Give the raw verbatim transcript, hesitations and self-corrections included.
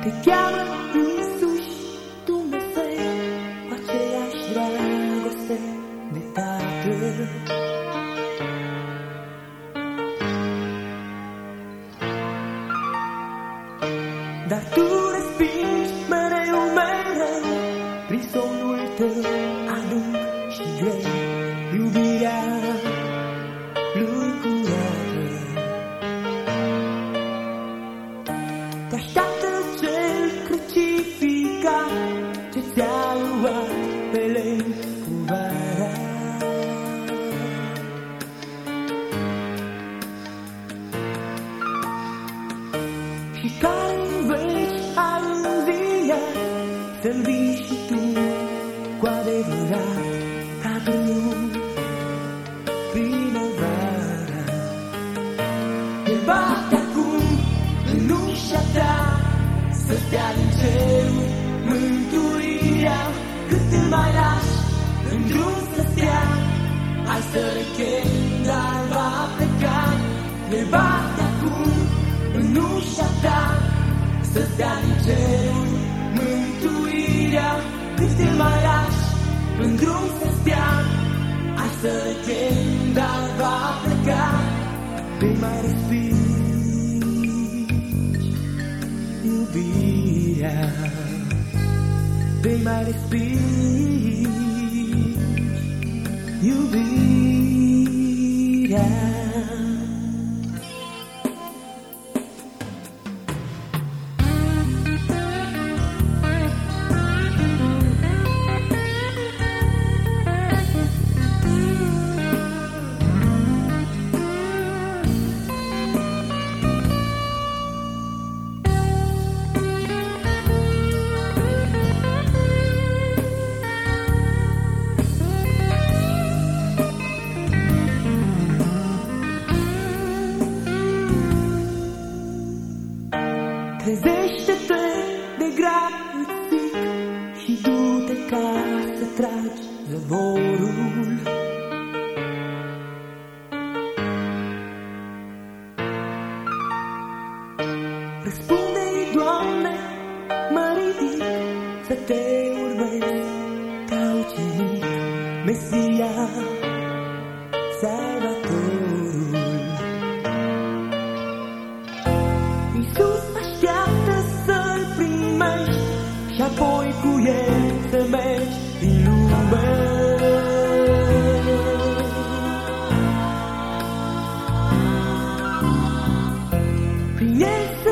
Te cheamă însuși Dumnezeu cu aceeași dragoste de Tată. Dar tu respingi mereu, mereu, prin somnul tău adânc și greu, iubirea lui curată. Te așteaptă cel crucificat, ce ți-a luat pe lemn povara. Și care în veci a înviat, să-l vii și tu cu adevărat, ca drumul primăvara. El bate acum în ușa ta, să-ți dea din cerul mântuirea. Cât îl mai lași în drum să stea, hai să-l chemi, dar va pleca. El bate acum în ușa ta, să-ți dea din cerul mântuirea. Cât îl mai lași în drum să stea, hai să-l chemi, dar va pleca. Vei mai respingi iubirea, vei mai respingi iubirea. Trezește-te de grab, îți zic, și du-te ca să tragi zăvorul. Răspunde-i, Doamne, mă ridic să te urmez ca ucenic, Mesia, Salvatorul. Iisus așteaptă să-L primești și apoi cu El să mergi din lume. Prin El